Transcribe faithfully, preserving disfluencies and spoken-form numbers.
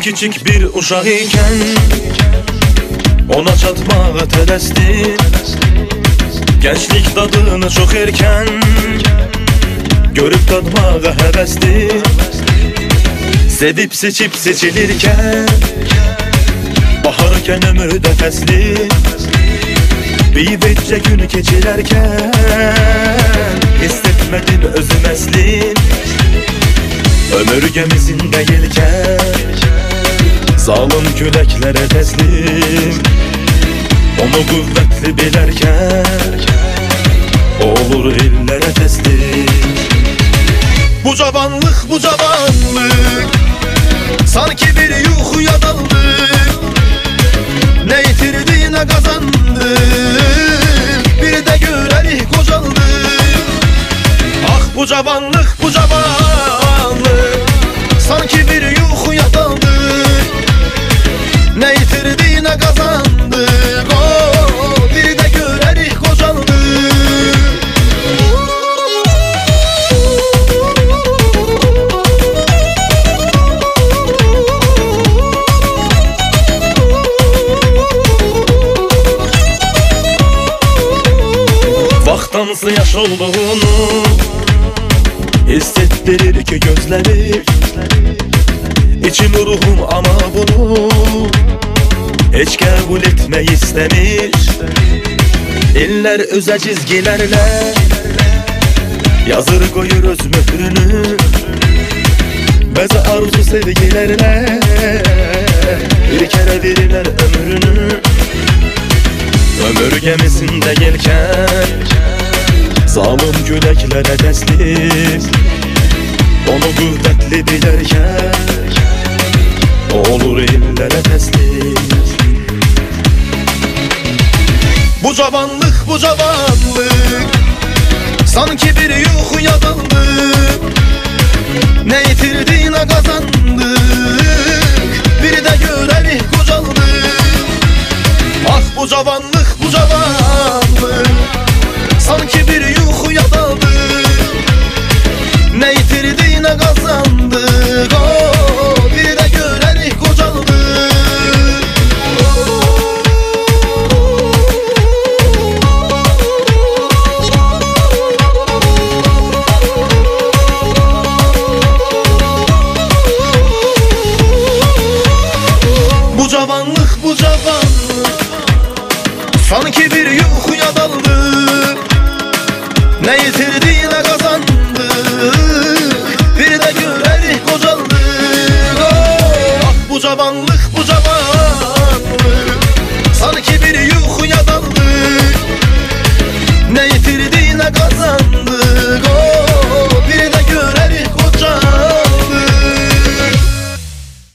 küçük bir uşaq ikən ona çatmağa tələsdi. Gənclik dadını çox erkən görüb dadmağa həvəsdi. Sevib seçib seçilirkən baharkən ömürdə fəsli. Beyvəcə gün keçirərkən hissetmədim özüm əslin. Ömür gəmisində yelkən zalım küləklərə təslim. Onu qüvvətli bilərkən olur illərə təslim. Bu cavanlıq, bu cavanlıq sanki bir yuxuya daldık. Ne yitirdi ne kazandı, bir de görelik kocaldı. Ah bu cavanlık, bu cavanlık sanki bir yuxuya daldı. Ne yitirdi ne kazandı, oh, bir de görelik kocaldı. Vaxtansı yaş olduğunu hissettirir ki gözleri. İçim ruhum ama bunu hiç kabul etme istemiş. İller öze çizgilerle yazır koyur öz mührünü. Bəzi arzu sevgilerle bir kere verirler ömrünü. Ömür gemisinde gelken zalim küləklərə təslim. Onu qüvvətli bilərkən olur illərə təslim. Bu cavanlıq, bu cavanlıq sanki bir yuxuya daldık. Ne yitirdi ne kazandık, bir de görelik kocaldık. Ah bu cavanlıq, bu cavanlıq sanki bir yuxuya daldık. Ne yitirdi ne kazandık, oh, bir de görelik kocaldık. Bu cavanlıq, bu cavanlıq sanki bir yuxuya daldık. Ne yitirdi